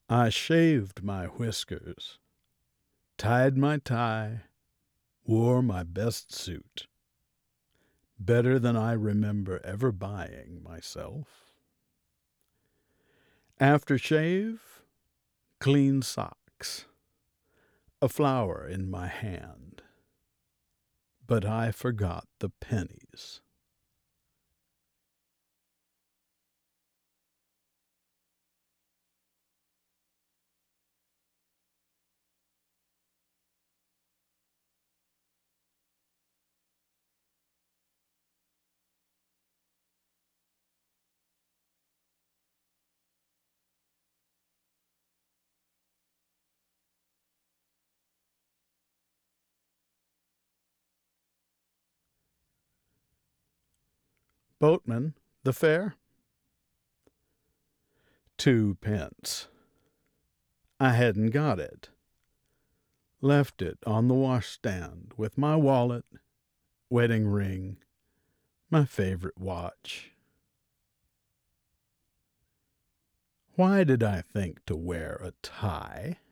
I shaved my whiskers, tied my tie, wore my best suit, better than I remember ever buying myself. After shave, clean socks, a flower in my hand, but I forgot the pennies. Boatman, the fare? 2 pence. I hadn't got it. Left it on the washstand with my wallet, wedding ring, my favorite watch. Why did I think to wear a tie?